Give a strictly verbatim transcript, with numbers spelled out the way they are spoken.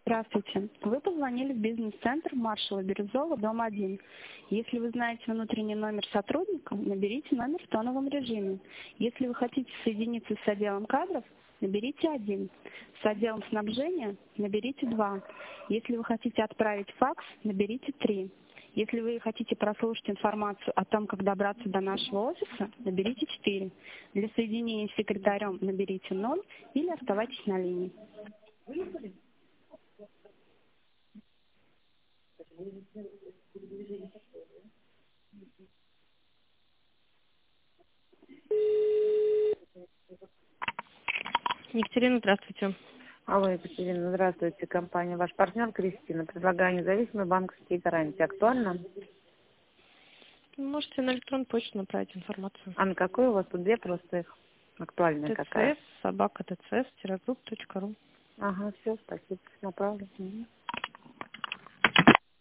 Здравствуйте. Вы позвонили в бизнес-центр Маршала Бирюзова, дом один. Если вы знаете внутренний номер сотрудника, наберите номер в тоновом режиме. Если вы хотите соединиться с отделом кадров, наберите один. С отделом снабжения наберите два. Если вы хотите отправить факс, наберите три. Если вы хотите прослушать информацию о том, как добраться до нашего офиса, наберите четыре. Для соединения с секретарем наберите ноль или оставайтесь на линии. Екатерина, здравствуйте. Алло, Екатерина, здравствуйте. Компания «Ваш партнер» Кристина. Предлагаю независимые банковские гарантии. Актуально? Можете на электронную почту направить информацию. А на какой у вас тут две просто их? Актуальная какая? ТЦС, собака ТЦС, тирагрупп точка ру. Ага, все, спасибо. Направлю. Угу.